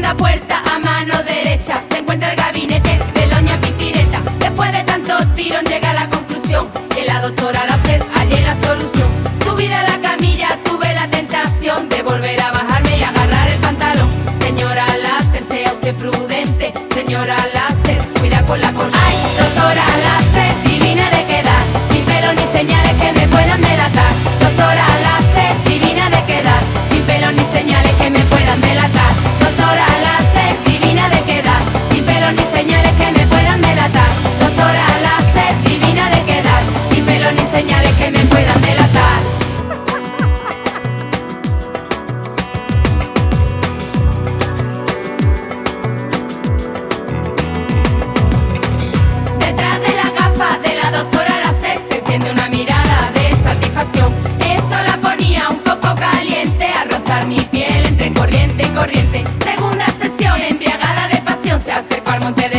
segunda puerta a mano derecha se encuentra el gabinete de doña Pipireta. Después de tantos tiros llega a la conclusión que la doctora Láser hallé la solución. Subida a la camilla tuve la tentación de volver a bajarme y agarrar el pantalón. Señora Láser, sea usted prudente. Señora Láser, cuida con la corriente. Ay, doctora Láser, divina de quedar, sin pelo ni señales que me puedan delatar. Doctora Láser, divina de quedar, sin pelo ni señales que me puedan delatar. Doctora Láser, divina de quedar, sin pelo ni señales que me puedan delatar. Doctora Láser, divina de quedar, sin pelo ni señales que me puedan delatar. Detrás de la gafa de la doctora Láser se enciende una mirada de satisfacción. Eso la ponía un poco caliente al rozar mi piel entre corriente y corriente. Segunda sesión, embriagada de pasión, se acercó al monte de